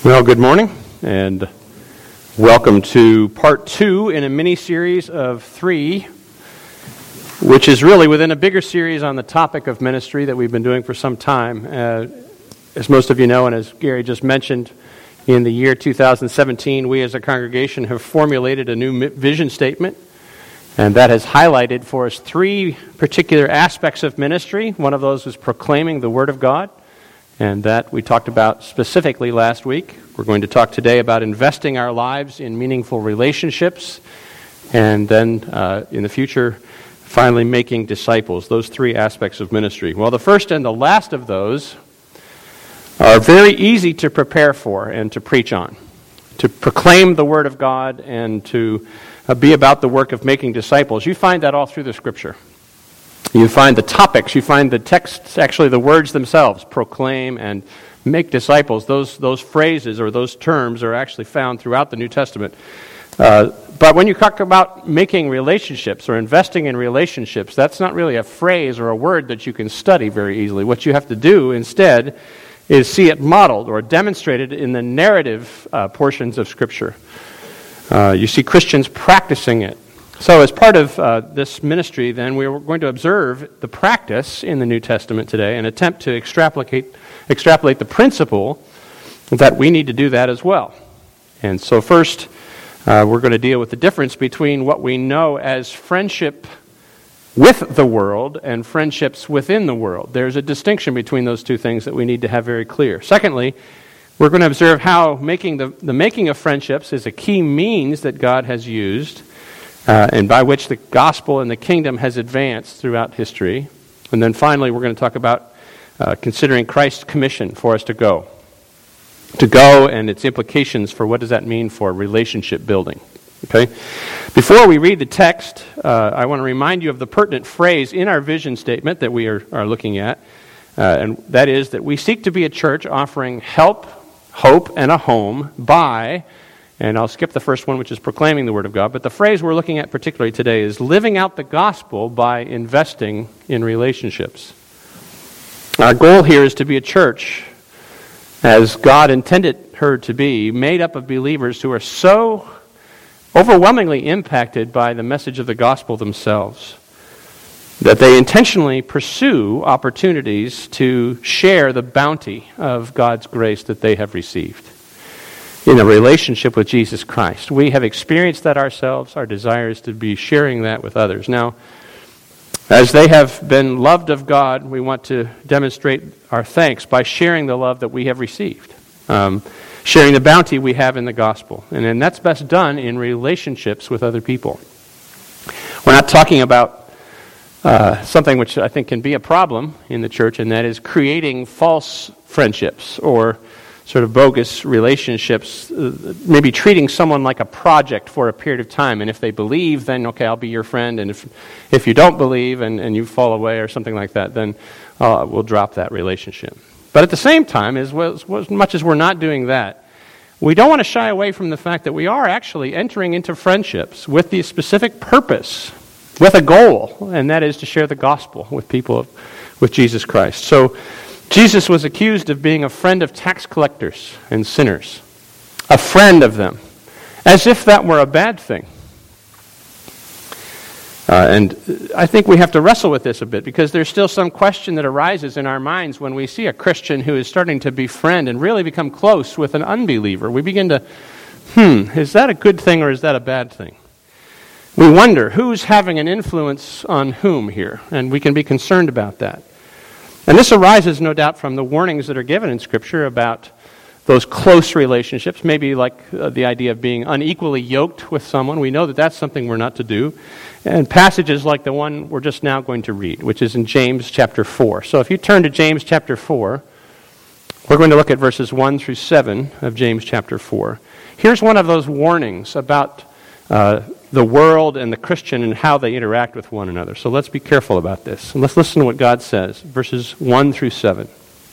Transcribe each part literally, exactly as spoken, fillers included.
Well, good morning, and welcome to part two in a mini-series of three, which is really within a bigger series on the topic of ministry that we've been doing for some time. Uh, as most of you know, and as Gary just mentioned, in the year two thousand seventeen, we as a congregation have formulated a new vision statement, and that has highlighted for us three particular aspects of ministry. One of those was proclaiming the Word of God. And that we talked about specifically last week. We're going to talk today about investing our lives in meaningful relationships, and then uh, in the future, finally making disciples. Those three aspects of ministry. Well, the first and the last of those are very easy to prepare for and to preach on. To proclaim the Word of God and to uh, be about the work of making disciples. You find that all through the Scripture. You find the topics, you find the texts, actually the words themselves, proclaim and make disciples. Those those phrases or those terms are actually found throughout the New Testament. Uh, but when you talk about making relationships or investing in relationships, that's not really a phrase or a word that you can study very easily. What you have to do instead is see it modeled or demonstrated in the narrative uh, portions of Scripture. Uh, you see Christians practicing it. So as part of uh, this ministry, then, we are going to observe the practice in the New Testament today and attempt to extrapolate, extrapolate the principle that we need to do that as well. And so first, uh, we're going to deal with the difference between what we know as friendship with the world and friendships within the world. There's a distinction between those two things that we need to have very clear. Secondly, we're going to observe how making the, the making of friendships is a key means that God has used Uh, and by which the gospel and the kingdom has advanced throughout history. And then finally, we're going to talk about uh, considering Christ's commission for us to go. To go and its implications for what does that mean for relationship building. Okay? Before we read the text, uh, I want to remind you of the pertinent phrase in our vision statement that we are, are looking at. Uh, and that is that we seek to be a church offering help, hope, and a home by... And I'll skip the first one, which is proclaiming the Word of God. But the phrase we're looking at particularly today is living out the gospel by investing in relationships. Our goal here is to be a church, as God intended her to be, made up of believers who are so overwhelmingly impacted by the message of the gospel themselves that they intentionally pursue opportunities to share the bounty of God's grace that they have received in a relationship with Jesus Christ. We have experienced that ourselves. Our desire is to be sharing that with others. Now, as they have been loved of God, we want to demonstrate our thanks by sharing the love that we have received, um, sharing the bounty we have in the gospel. And then that's best done in relationships with other people. We're not talking about uh, something which I think can be a problem in the church, and that is creating false friendships or sort of bogus relationships, uh, maybe treating someone like a project for a period of time. And if they believe, then, okay, I'll be your friend. And if if you don't believe and, and you fall away or something like that, then uh, we'll drop that relationship. But at the same time, as, well, as much as we're not doing that, we don't want to shy away from the fact that we are actually entering into friendships with the specific purpose, with a goal, and that is to share the gospel with people, with Jesus Christ. So Jesus was accused of being a friend of tax collectors and sinners, a friend of them, as if that were a bad thing. Uh, and I think we have to wrestle with this a bit, because there's still some question that arises in our minds when we see a Christian who is starting to befriend and really become close with an unbeliever. We begin to, hmm, is that a good thing or is that a bad thing? We wonder who's having an influence on whom here, and we can be concerned about that. And this arises, no doubt, from the warnings that are given in Scripture about those close relationships, maybe like uh, the idea of being unequally yoked with someone. We know that that's something we're not to do. And passages like the one we're just now going to read, which is in James chapter four. So if you turn to James chapter four, we're going to look at verses one through seven of James chapter four. Here's one of those warnings about uh, the world and the Christian and how they interact with one another. So let's be careful about this. And let's listen to what God says, verses one through seven.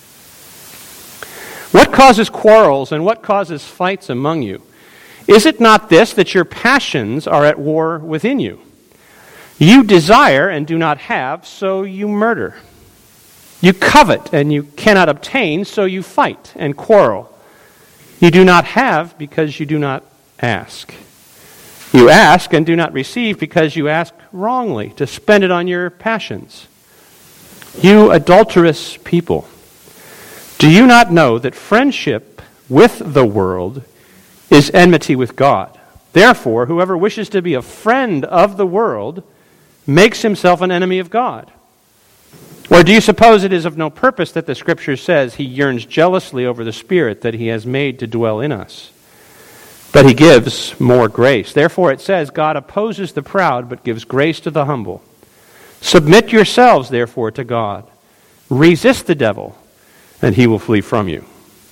What causes quarrels and what causes fights among you? Is it not this, that your passions are at war within you? You desire and do not have, so you murder. You covet and you cannot obtain, so you fight and quarrel. You do not have because you do not ask. You ask and do not receive because you ask wrongly, to spend it on your passions. You adulterous people, do you not know that friendship with the world is enmity with God? Therefore, whoever wishes to be a friend of the world makes himself an enemy of God. Or do you suppose it is of no purpose that the Scripture says he yearns jealously over the Spirit that he has made to dwell in us? But he gives more grace. Therefore it says, God opposes the proud, but gives grace to the humble. Submit yourselves, therefore, to God. Resist the devil, and he will flee from you.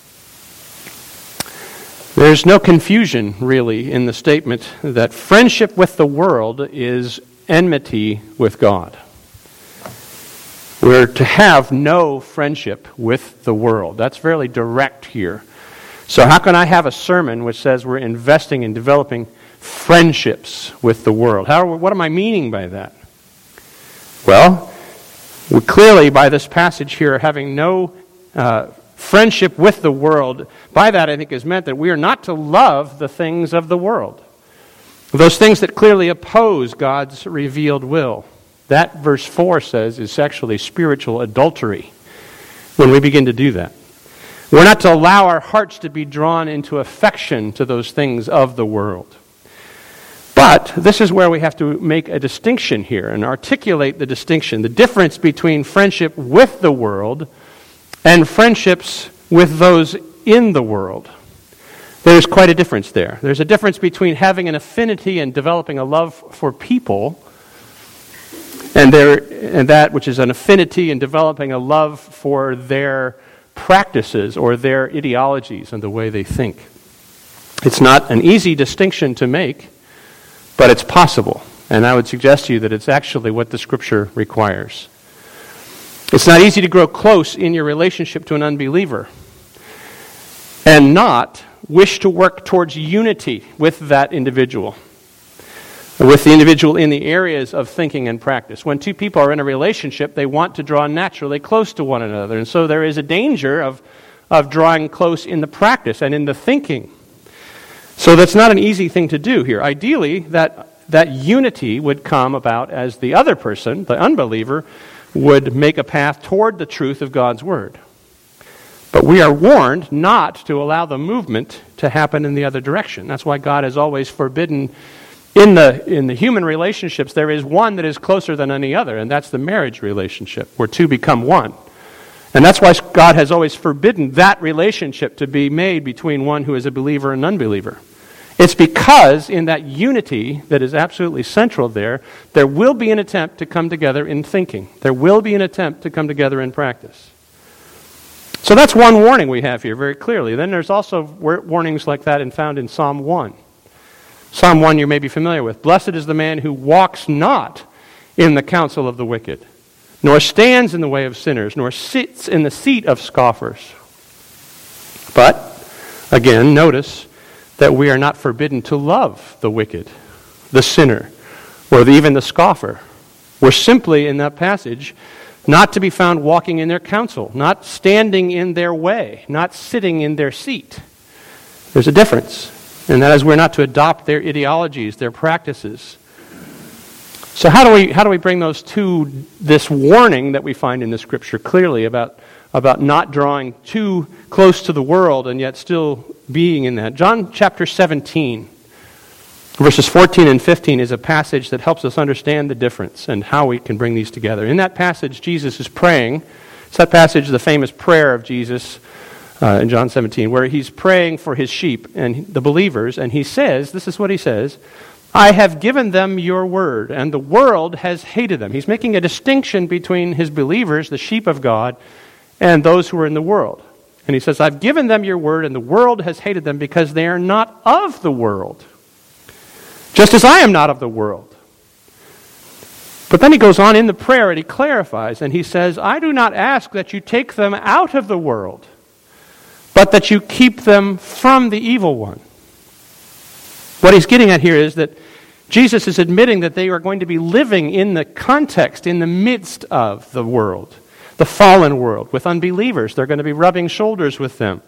There's no confusion, really, in the statement that friendship with the world is enmity with God. We're to have no friendship with the world. That's fairly direct here. So how can I have a sermon which says we're investing in developing friendships with the world? How? What am I meaning by that? Well, we clearly, by this passage here, having no uh, friendship with the world, by that I think is meant that we are not to love the things of the world. Those things that clearly oppose God's revealed will. That, verse four says, is actually spiritual adultery when we begin to do that. We're not to allow our hearts to be drawn into affection to those things of the world. But this is where we have to make a distinction here and articulate the distinction, the difference between friendship with the world and friendships with those in the world. There's quite a difference there. There's a difference between having an affinity and developing a love for people and there and that which is an affinity and developing a love for their practices or their ideologies and the way they think. It's not an easy distinction to make, but it's possible. And I would suggest to you that it's actually what the Scripture requires. It's not easy to grow close in your relationship to an unbeliever and not wish to work towards unity with that individual, with the individual in the areas of thinking and practice. When two people are in a relationship, they want to draw naturally close to one another. And so there is a danger of, of drawing close in the practice and in the thinking. So that's not an easy thing to do here. Ideally, that, that unity would come about as the other person, the unbeliever, would make a path toward the truth of God's Word. But we are warned not to allow the movement to happen in the other direction. That's why God has always forbidden. In the in the human relationships, there is one that is closer than any other, and that's the marriage relationship, where two become one. And that's why God has always forbidden that relationship to be made between one who is a believer and unbeliever. It's because in that unity that is absolutely central there, there will be an attempt to come together in thinking. There will be an attempt to come together in practice. So that's one warning we have here very clearly. Then there's also warnings like that and found in Psalm one. Psalm one you may be familiar with. Blessed is the man who walks not in the counsel of the wicked, nor stands in the way of sinners, nor sits in the seat of scoffers. But, again, notice that we are not forbidden to love the wicked, the sinner, or the, even the scoffer. We're simply, in that passage, not to be found walking in their counsel, not standing in their way, not sitting in their seat. There's a difference. And that is we're not to adopt their ideologies, their practices. So how do we how do we bring those to this warning that we find in the Scripture clearly about, about not drawing too close to the world and yet still being in that? John chapter seventeen, verses fourteen and fifteen is a passage that helps us understand the difference and how we can bring these together. In that passage, Jesus is praying. It's that passage, the famous prayer of Jesus, Uh, in John seventeen, where he's praying for his sheep and the believers, and he says, this is what he says, I have given them your word, and the world has hated them. He's making a distinction between his believers, the sheep of God, and those who are in the world. And he says, I've given them your word, and the world has hated them because they are not of the world, just as I am not of the world. But then he goes on in the prayer, and he clarifies, and he says, I do not ask that you take them out of the world, but that you keep them from the evil one. What he's getting at here is that Jesus is admitting that they are going to be living in the context, in the midst of the world, the fallen world, with unbelievers. They're going to be rubbing shoulders with them.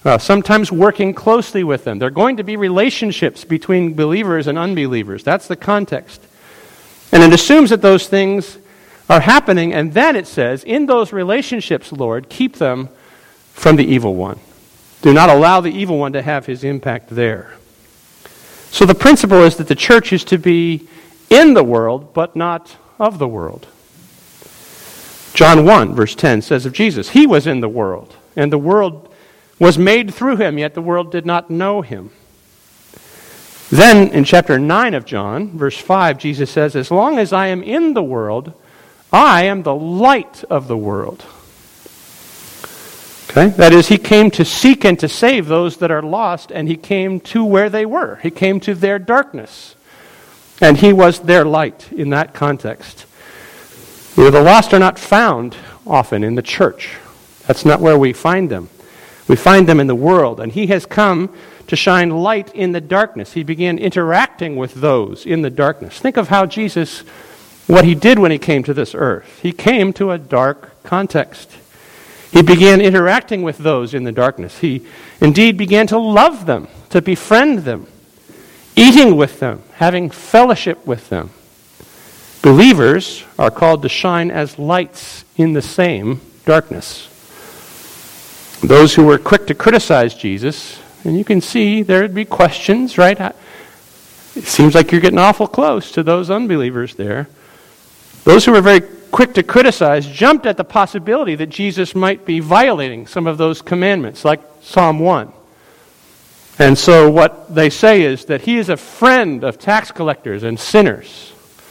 uh, sometimes working closely with them. There are going to be relationships between believers and unbelievers. That's the context. And it assumes that those things are happening, and then it says, in those relationships, Lord, keep them from the evil one. Do not allow the evil one to have his impact there. So the principle is that the church is to be in the world, but not of the world. John one, verse ten says of Jesus, he was in the world, and the world was made through him, yet the world did not know him. Then in chapter nine of John, verse five, Jesus says, as long as I am in the world, I am the light of the world. Okay? That is, he came to seek and to save those that are lost, and he came to where they were. He came to their darkness. And he was their light in that context. You know, the lost are not found often in the church. That's not where we find them. We find them in the world. And he has come to shine light in the darkness. He began interacting with those in the darkness. Think of how Jesus, what he did when he came to this earth. He came to a dark context. He began interacting with those in the darkness. He indeed began to love them, to befriend them, eating with them, having fellowship with them. Believers are called to shine as lights in the same darkness. Those who were quick to criticize Jesus, and you can see there would be questions, right? It seems like you're getting awful close to those unbelievers there. Those who were very quick to criticize jumped at the possibility that Jesus might be violating some of those commandments, like Psalm one. And so what they say is that he is a friend of tax collectors and sinners.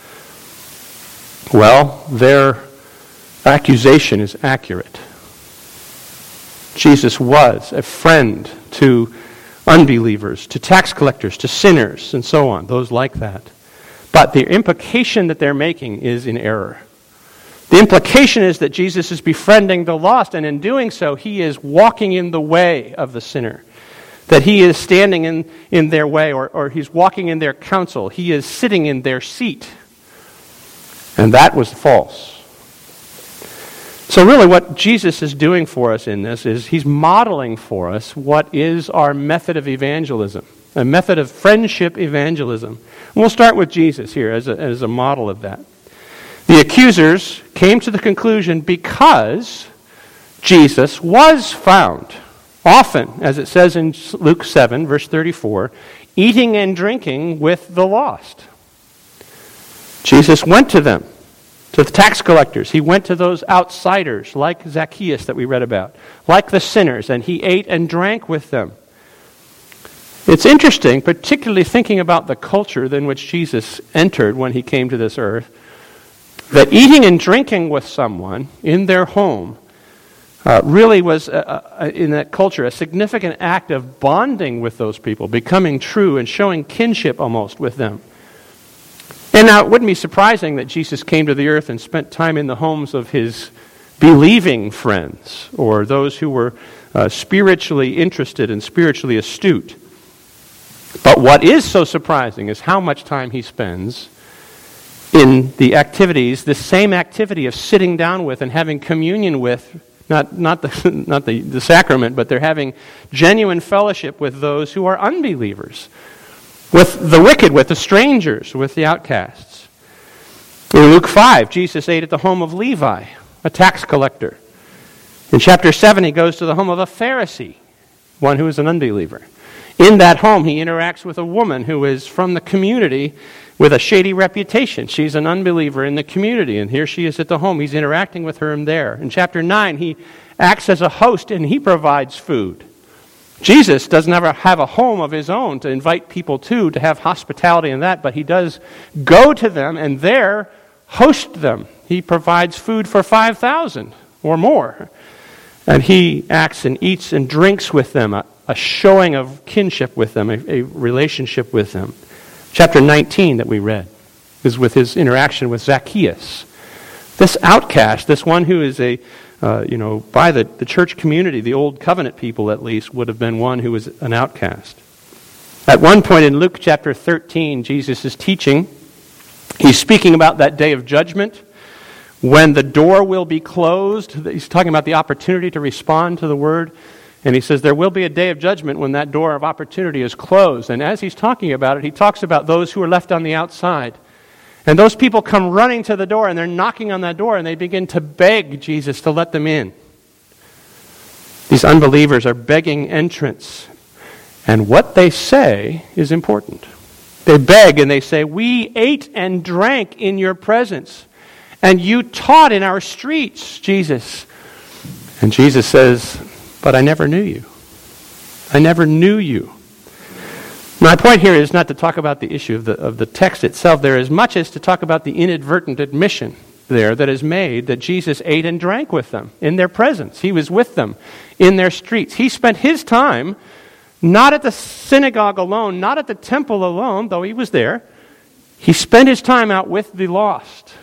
Well, their accusation is accurate. Jesus was a friend to unbelievers, to tax collectors, to sinners, and so on, those like that. But the implication that they're making is in error. The implication is that Jesus is befriending the lost, and in doing so, he is walking in the way of the sinner. That he is standing in, in their way, or, or he's walking in their counsel. He is sitting in their seat. And that was false. So really what Jesus is doing for us in this is he's modeling for us what is our method of evangelism, a method of friendship evangelism. And we'll start with Jesus here as a, as a model of that. The accusers came to the conclusion because Jesus was found, often, as it says in Luke seven, verse thirty-four, eating and drinking with the lost. Jesus went to them, to the tax collectors. He went to those outsiders, like Zacchaeus that we read about, like the sinners, and he ate and drank with them. It's interesting, particularly thinking about the culture in which Jesus entered when he came to this earth, that eating and drinking with someone in their home uh, really was, uh, uh, in that culture, a significant act of bonding with those people, becoming true and showing kinship almost with them. And now it wouldn't be surprising that Jesus came to the earth and spent time in the homes of his believing friends, or those who were uh, spiritually interested and spiritually astute. But what is so surprising is how much time he spends in the activities, the same activity of sitting down with and having communion with, not, not, the, not the, the sacrament, but they're having genuine fellowship with those who are unbelievers, with the wicked, with the strangers, with the outcasts. In Luke five, Jesus ate at the home of Levi, a tax collector. In chapter seven, he goes to the home of a Pharisee, one who is an unbeliever. In that home, he interacts with a woman who is from the community with a shady reputation. She's an unbeliever in the community, and here she is at the home. He's interacting with her there. In chapter nine, he acts as a host, and he provides food. Jesus doesn't ever have a home of his own to invite people to, to have hospitality and that, but he does go to them and there host them. He provides food for five thousand or more. And he acts and eats and drinks with them, a, a showing of kinship with them, a, a relationship with them. Chapter nineteen that we read is with his interaction with Zacchaeus. This outcast, this one who is a, uh, you know, by the, the church community, the old covenant people at least, would have been one who was an outcast. At one point in Luke chapter thirteen, Jesus is teaching. He's speaking about that day of judgment when the door will be closed. He's talking about the opportunity to respond to the word. And he says there will be a day of judgment when that door of opportunity is closed. And as he's talking about it, he talks about those who are left on the outside. And those people come running to the door, and they're knocking on that door, and they begin to beg Jesus to let them in. These unbelievers are begging entrance. And what they say is important. They beg and they say, "We ate and drank in your presence, and you taught in our streets, Jesus." And Jesus says, "But I never knew you. I never knew you." My point here is not to talk about the issue of the, of the text itself there as much as to talk about the inadvertent admission there that is made that Jesus ate and drank with them in their presence. He was with them in their streets. He spent his time not at the synagogue alone, not at the temple alone, though he was there. He spent his time out with the lost.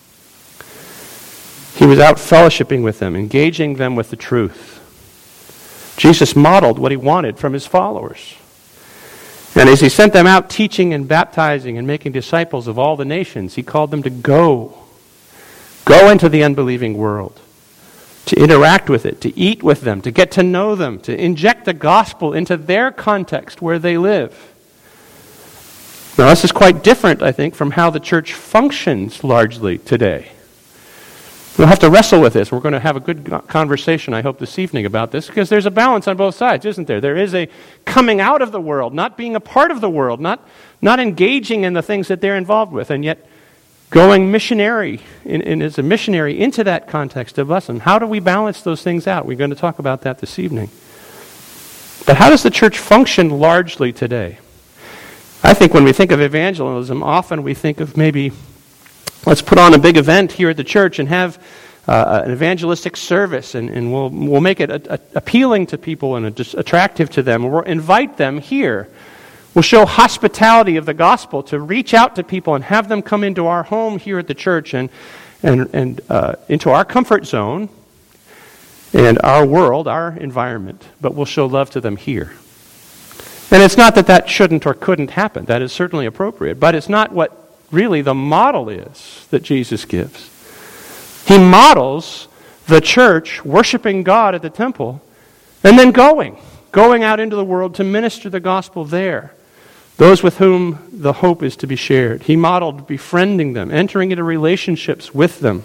He was out fellowshipping with them, engaging them with the truth. Jesus modeled what he wanted from his followers. And as he sent them out teaching and baptizing and making disciples of all the nations, he called them to go. Go into the unbelieving world, to interact with it, to eat with them, to get to know them, to inject the gospel into their context where they live. Now, this is quite different, I think, from how the church functions largely today. We'll have to wrestle with this. We're going to have a good conversation, I hope, this evening about this, because there's a balance on both sides, isn't there? There is a coming out of the world, not being a part of the world, not, not engaging in the things that they're involved with, and yet going missionary, in, in, as a missionary into that context of lesson. How do we balance those things out? We're going to talk about that this evening. But how does the church function largely today? I think when we think of evangelism, often we think of maybe, let's put on a big event here at the church and have uh, an evangelistic service, and, and we'll, we'll make it a, a, appealing to people and a, just attractive to them. We'll invite them here. We'll show hospitality of the gospel to reach out to people and have them come into our home here at the church and and and uh, into our comfort zone and our world, our environment. But we'll show love to them here. And it's not that that shouldn't or couldn't happen. That is certainly appropriate. But it's not what really the model is that Jesus gives. He models the church worshiping God at the temple and then going, going out into the world to minister the gospel there. Those with whom the hope is to be shared. He modeled befriending them, entering into relationships with them.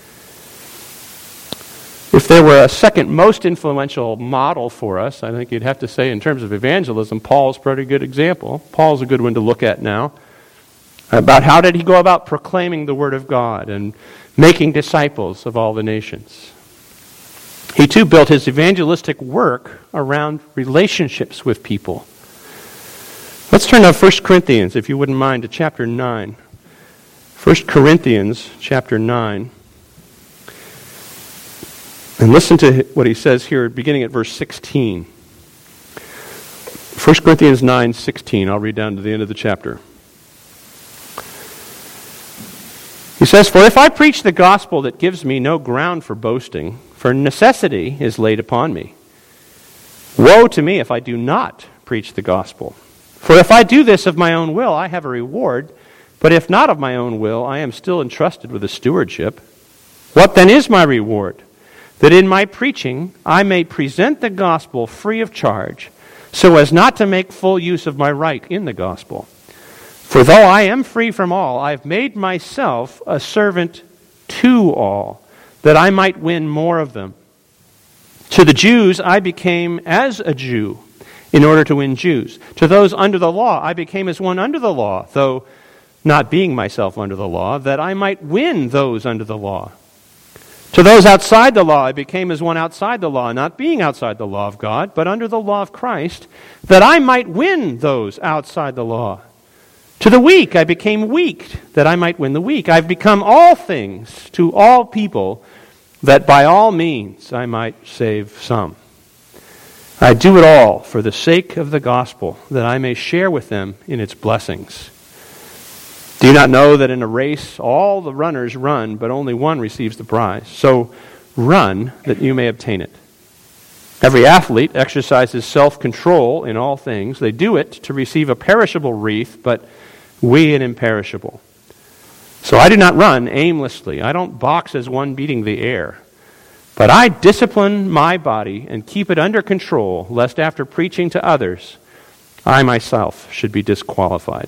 If there were a second most influential model for us, I think you'd have to say in terms of evangelism, Paul's a pretty good example. Paul's a good one to look at now. About how did he go about proclaiming the Word of God and making disciples of all the nations. He too built his evangelistic work around relationships with people. Let's turn to First Corinthians, if you wouldn't mind, to chapter nine. First Corinthians chapter nine. And listen to what he says here, beginning at verse sixteen. First Corinthians nine sixteen. I'll read down to the end of the chapter. He says, "For if I preach the gospel that gives me no ground for boasting, for necessity is laid upon me. Woe to me if I do not preach the gospel. For if I do this of my own will, I have a reward. But if not of my own will, I am still entrusted with a stewardship. What then is my reward? That in my preaching I may present the gospel free of charge, so as not to make full use of my right in the gospel. For though I am free from all, I have made myself a servant to all, that I might win more of them. To the Jews I became as a Jew, in order to win Jews. To those under the law, I became as one under the law, though not being myself under the law, that I might win those under the law. To those outside the law, I became as one outside the law, not being outside the law of God, but under the law of Christ, that I might win those outside the law. To the weak, I became weak, that I might win the weak. I've become all things to all people, that by all means I might save some. I do it all for the sake of the gospel, that I may share with them in its blessings. Do you not know that in a race all the runners run, but only one receives the prize? So run that you may obtain it. Every athlete exercises self-control in all things. They do it to receive a perishable wreath, but we an imperishable. So I do not run aimlessly. I don't box as one beating the air, But I discipline my body and keep it under control, lest after preaching to others, I myself should be disqualified.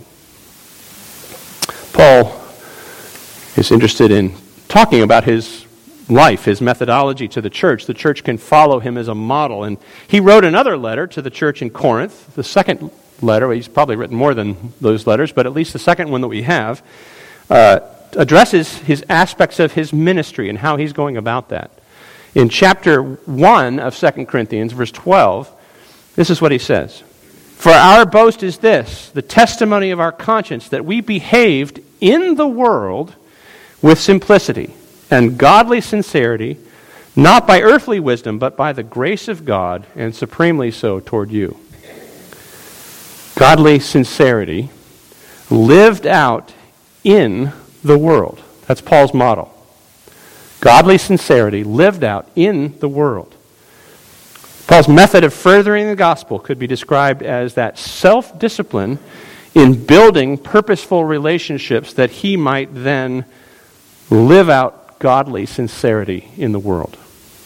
Paul is interested in talking about his life, his methodology to the church. The church can follow him as a model. And he wrote another letter to the church in Corinth, the second letter. He's probably written more than those letters, but at least the second one that we have uh, addresses his aspects of his ministry and how he's going about that. In chapter one of Second Corinthians, verse twelve, this is what he says. For our boast is this, the testimony of our conscience, that we behaved in the world with simplicity and godly sincerity, not by earthly wisdom, but by the grace of God, and supremely so toward you. Godly sincerity lived out in the world. That's Paul's model. Godly sincerity lived out in the world. Paul's method of furthering the gospel could be described as that self-discipline in building purposeful relationships that he might then live out godly sincerity in the world.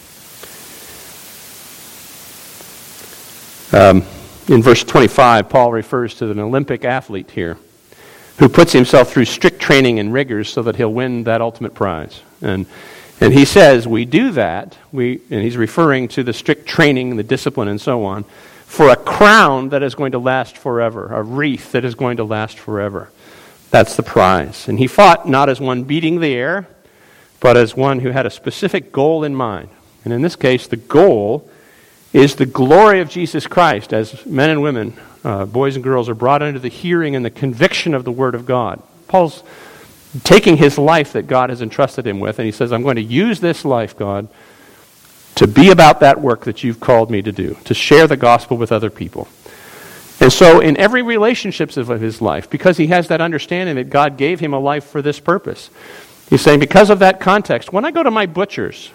Um, in verse twenty-five, Paul refers to an Olympic athlete here who puts himself through strict training and rigors so that he'll win that ultimate prize. And And he says we do that, we, and he's referring to the strict training, the discipline, and so on, for a crown that is going to last forever, a wreath that is going to last forever. That's the prize. And he fought not as one beating the air, but as one who had a specific goal in mind. And in this case, the goal is the glory of Jesus Christ as men and women, uh, boys and girls, are brought under the hearing and the conviction of the Word of God. Paul's taking his life that God has entrusted him with, and he says, I'm going to use this life, God, to be about that work that you've called me to do, to share the gospel with other people. And so in every relationship of his life, because he has that understanding that God gave him a life for this purpose, he's saying, because of that context, when I go to my butcher's,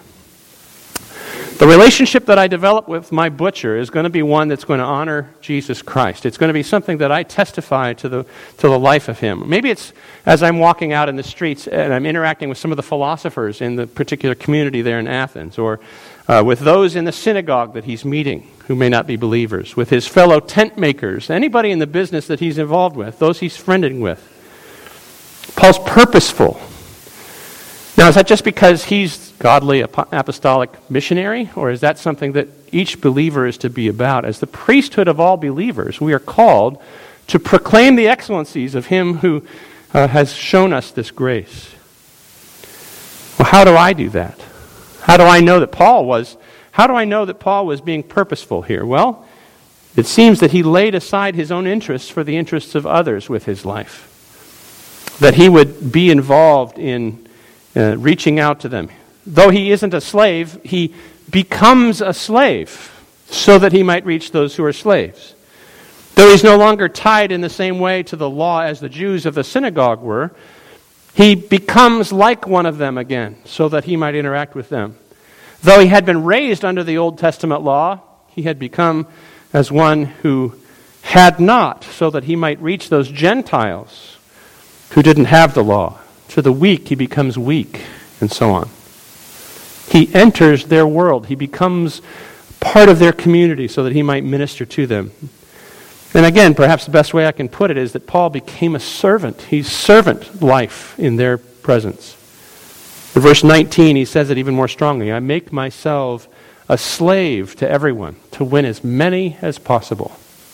the relationship that I develop with my butcher is going to be one that's going to honor Jesus Christ. It's going to be something that I testify to the to the life of him. Maybe it's as I'm walking out in the streets and I'm interacting with some of the philosophers in the particular community there in Athens, or uh, with those in the synagogue that he's meeting who may not be believers, with his fellow tent makers, anybody in the business that he's involved with, those he's friending with. Paul's purposeful. Now, is that just because he's godly apostolic missionary, or is that something that each believer is to be about? As the priesthood of all believers, we are called to proclaim the excellencies of him who uh, has shown us this grace. Well, how do I do that? How do I know that Paul was, how do I know that Paul was being purposeful here? Well, it seems that he laid aside his own interests for the interests of others with his life. That he would be involved in Uh, reaching out to them. Though he isn't a slave, he becomes a slave so that he might reach those who are slaves. Though he's no longer tied in the same way to the law as the Jews of the synagogue were, he becomes like one of them again so that he might interact with them. Though he had been raised under the Old Testament law, he had become as one who had not, so that he might reach those Gentiles who didn't have the law. To the weak, he becomes weak, and so on. He enters their world. He becomes part of their community so that he might minister to them. And again, perhaps the best way I can put it is that Paul became a servant. He's servant life in their presence. In verse nineteen, he says it even more strongly. I make myself a slave to everyone to win as many as possible.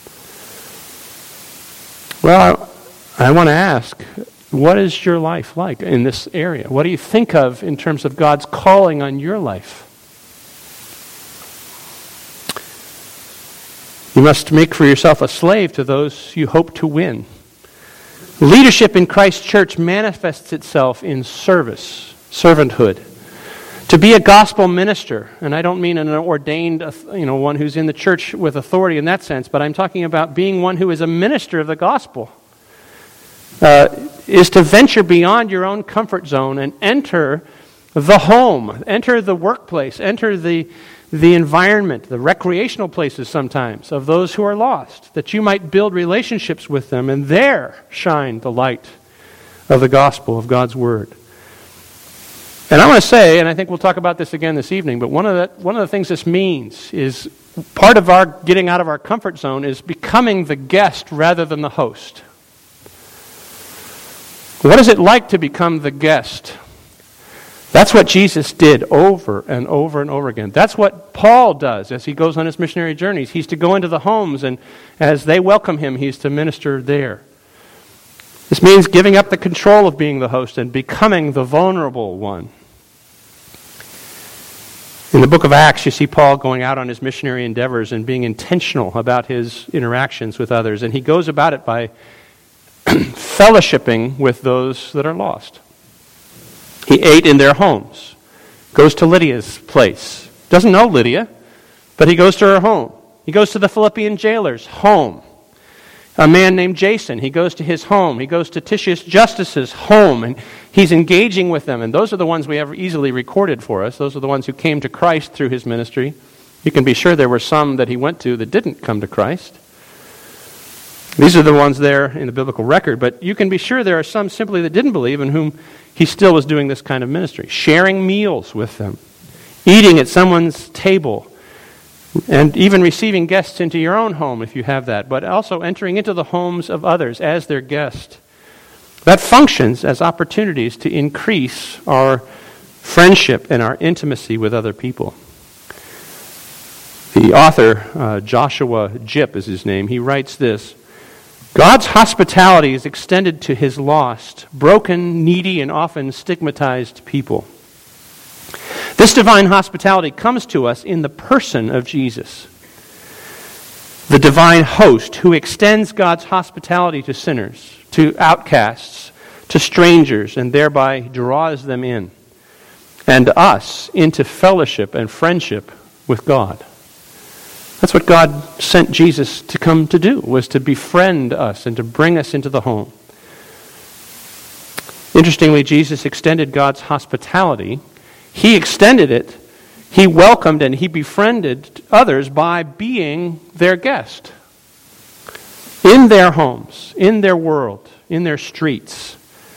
Well, I, I want to ask, what is your life like in this area? What do you think of in terms of God's calling on your life? You must make for yourself a slave to those you hope to win. Leadership in Christ's church manifests itself in service, servanthood. To be a gospel minister, and I don't mean an ordained, you know, one who's in the church with authority in that sense, but I'm talking about being one who is a minister of the gospel. Uh, is to venture beyond your own comfort zone and enter the home, enter the workplace, enter the, the environment, the recreational places sometimes of those who are lost, that you might build relationships with them and there shine the light of the gospel of God's Word. And I want to say, and I think we'll talk about this again this evening, but one of the, one of the things this means is part of our getting out of our comfort zone is becoming the guest rather than the host. What is it like to become the guest? That's what Jesus did over and over and over again. That's what Paul does as he goes on his missionary journeys. He's to go into the homes, and as they welcome him, he's to minister there. This means giving up the control of being the host and becoming the vulnerable one. In the book of Acts, you see Paul going out on his missionary endeavors and being intentional about his interactions with others. And he goes about it by fellowshipping with those that are lost. He ate in their homes, goes to Lydia's place. Doesn't know Lydia, but he goes to her home. He goes to the Philippian jailer's home. A man named Jason, he goes to his home. He goes to Titius Justus's home, and he's engaging with them. And those are the ones we have easily recorded for us. Those are the ones who came to Christ through his ministry. You can be sure there were some that he went to that didn't come to Christ. These are the ones there in the biblical record, but you can be sure there are some simply that didn't believe in whom he still was doing this kind of ministry. Sharing meals with them, eating at someone's table, and even receiving guests into your own home if you have that, but also entering into the homes of others as their guest. That functions as opportunities to increase our friendship and our intimacy with other people. The author, uh, Joshua Jipp is his name, he writes this: God's hospitality is extended to his lost, broken, needy, and often stigmatized people. This divine hospitality comes to us in the person of Jesus, the divine host who extends God's hospitality to sinners, to outcasts, to strangers, and thereby draws them in, and us into fellowship and friendship with God. That's what God sent Jesus to come to do, was to befriend us and to bring us into the home. Interestingly, Jesus extended God's hospitality. He extended it, he welcomed and he befriended others by being their guest. In their homes, in their world, in their streets.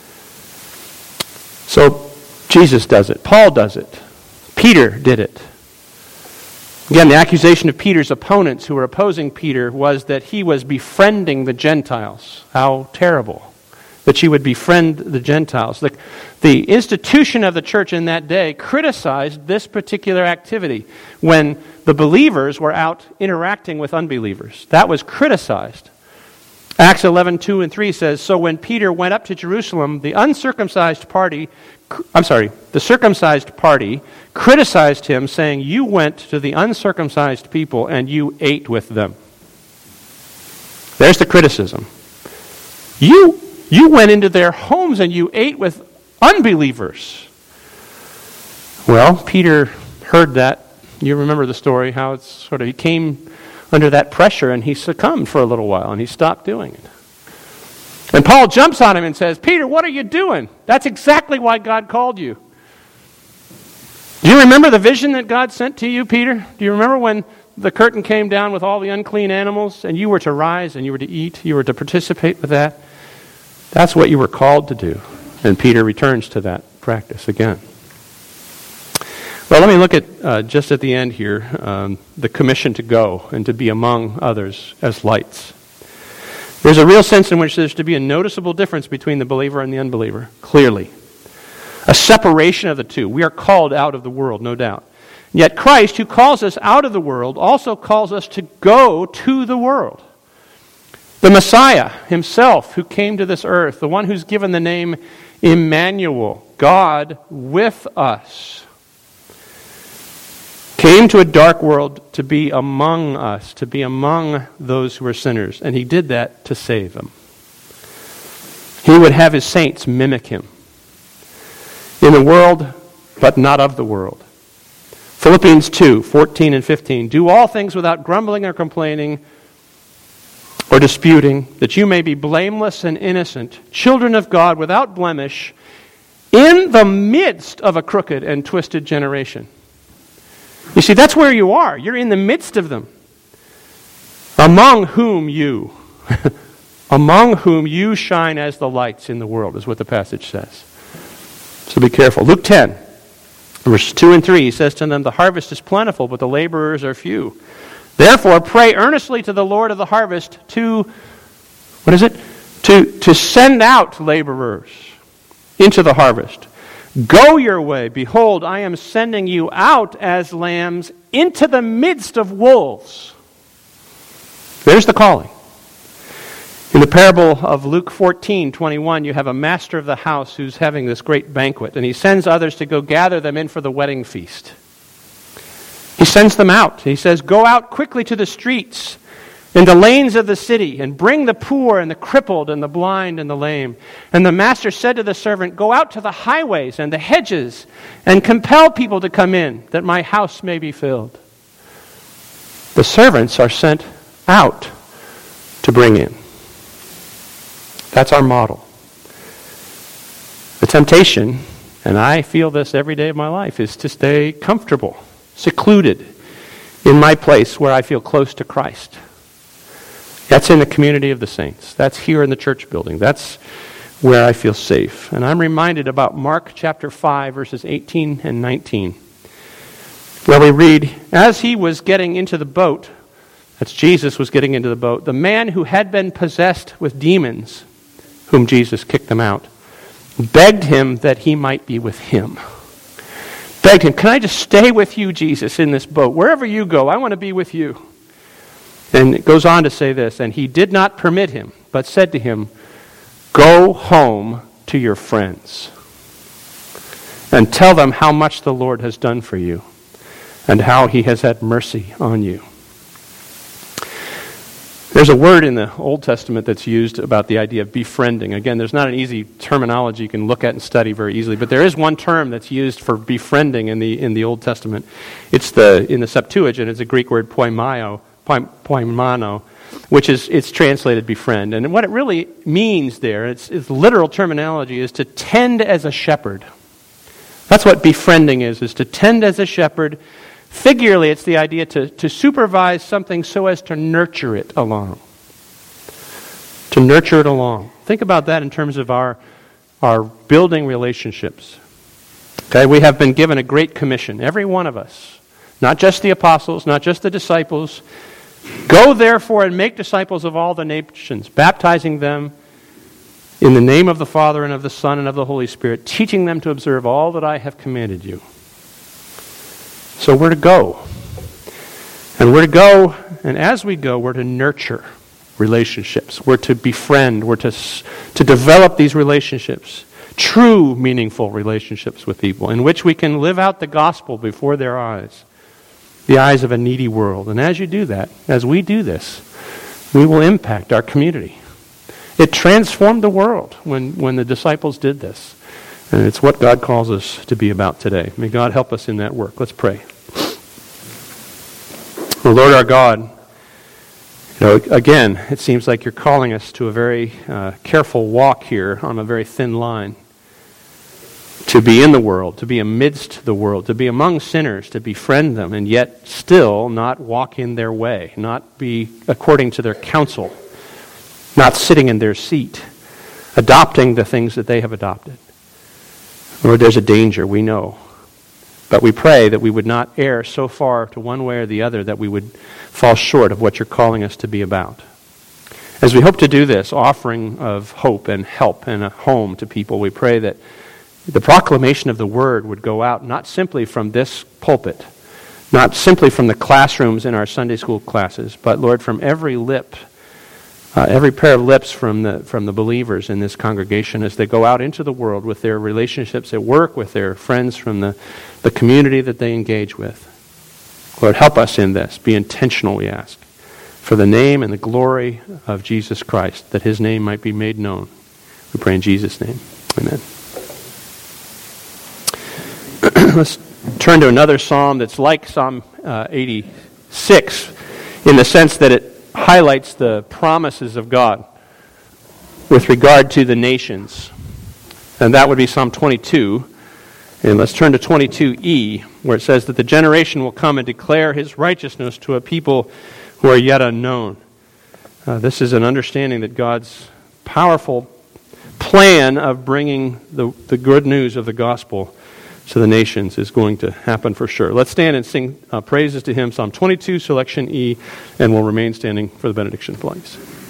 So Jesus does it. Paul does it. Peter did it. Again, the accusation of Peter's opponents who were opposing Peter was that he was befriending the Gentiles. How terrible that you would befriend the Gentiles. The, the institution of the church in that day criticized this particular activity when the believers were out interacting with unbelievers. That was criticized. Acts eleven, two and three says, So when Peter went up to Jerusalem, the uncircumcised party, I'm sorry, the circumcised party criticized him, saying, You went to the uncircumcised people and you ate with them. There's the criticism. You, you went into their homes and you ate with unbelievers. Well, Peter heard that. You remember the story, how it's sort of, he came under that pressure and he succumbed for a little while and he stopped doing it. And Paul jumps on him and says, Peter, what are you doing? That's exactly why God called you. Do you remember the vision that God sent to you, Peter? Do you remember when the curtain came down with all the unclean animals and you were to rise and you were to eat, you were to participate with that? That's what you were called to do. And Peter returns to that practice again. Well, let me look at, uh, just at the end here, um, the commission to go and to be among others as lights. There's a real sense in which there's to be a noticeable difference between the believer and the unbeliever, clearly. A separation of the two. We are called out of the world, no doubt. Yet Christ, who calls us out of the world, also calls us to go to the world. The Messiah himself, who came to this earth, the one who's given the name Emmanuel, God with us, came to a dark world to be among us, to be among those who are sinners. And he did that to save them. He would have his saints mimic him. In the world, but not of the world. Philippians two, fourteen and fifteen. Do all things without grumbling or complaining or disputing, that you may be blameless and innocent, children of God without blemish, in the midst of a crooked and twisted generation. You see, that's where you are. You're in the midst of them. Among whom you, among whom you shine as the lights in the world, is what the passage says. So be careful. Luke ten, Verses two and three, he says to them, the harvest is plentiful, but the laborers are few. Therefore, pray earnestly to the Lord of the harvest to, what is it? To, to send out laborers into the harvest. Go your way. Behold, I am sending you out as lambs into the midst of wolves. There's the calling. In the parable of Luke fourteen twenty-one, you have a master of the house who's having this great banquet, and he sends others to go gather them in for the wedding feast. He sends them out. He says, go out quickly to the streets and the lanes of the city, and bring the poor and the crippled and the blind and the lame. And the master said to the servant, go out to the highways and the hedges and compel people to come in, that my house may be filled. The servants are sent out to bring in. That's our model. The temptation, and I feel this every day of my life, is to stay comfortable, secluded in my place where I feel close to Christ. That's in the community of the saints. That's here in the church building. That's where I feel safe. And I'm reminded about Mark chapter five, verses eighteen and nineteen, where we read, as he was getting into the boat, that's Jesus was getting into the boat, the man who had been possessed with demons, whom Jesus kicked them out, begged him that he might be with him. Begged him, can I just stay with you, Jesus, in this boat? Wherever you go, I want to be with you. And it goes on to say this, and he did not permit him, but said to him, go home to your friends and tell them how much the Lord has done for you and how he has had mercy on you. There's a word in the Old Testament that's used about the idea of befriending. Again, there's not an easy terminology you can look at and study very easily, but there is one term that's used for befriending in the in the Old Testament. It's the in the Septuagint. It's a Greek word poimaio, poimano, which is it's translated befriend. And what it really means there, its, its literal terminology, is to tend as a shepherd. That's what befriending is, is to tend as a shepherd. Figuratively, it's the idea to, to supervise something so as to nurture it along. To nurture it along. Think about that in terms of our, our building relationships. Okay, we have been given a great commission, every one of us. Not just the apostles, not just the disciples. Go therefore and make disciples of all the nations, baptizing them in the name of the Father and of the Son and of the Holy Spirit, teaching them to observe all that I have commanded you. So we're to go. And we're to go, and as we go, we're to nurture relationships. We're to befriend. We're to, to develop these relationships, true, meaningful relationships with people, in which we can live out the gospel before their eyes, the eyes of a needy world. And as you do that, as we do this, we will impact our community. It transformed the world when, when the disciples did this. And it's what God calls us to be about today. May God help us in that work. Let's pray. Oh, Lord our God, you know, again, it seems like you're calling us to a very uh, careful walk here on a very thin line. To be in the world, to be amidst the world, to be among sinners, to befriend them, and yet still not walk in their way, not be according to their counsel, not sitting in their seat, adopting the things that they have adopted. Lord, there's a danger, we know. But we pray that we would not err so far to one way or the other that we would fall short of what you're calling us to be about. As we hope to do this, offering of hope and help and a home to people, we pray that the proclamation of the word would go out not simply from this pulpit, not simply from the classrooms in our Sunday school classes, but, Lord, from every lip, uh, every pair of lips from the from the believers in this congregation as they go out into the world with their relationships at work, with their friends from the, the community that they engage with. Lord, help us in this. Be intentional, we ask, for the name and the glory of Jesus Christ, that his name might be made known. We pray in Jesus' name. Amen. Let's turn to another psalm that's like Psalm uh, eighty-six in the sense that it highlights the promises of God with regard to the nations. And that would be Psalm twenty-two. And let's turn to twenty-two E, where it says that the generation will come and declare his righteousness to a people who are yet unknown. Uh, this is an understanding that God's powerful plan of bringing the, the good news of the gospel to the nations is going to happen for sure. Let's stand and sing uh, praises to him. Psalm twenty-two, selection E, and we'll remain standing for the benediction, please.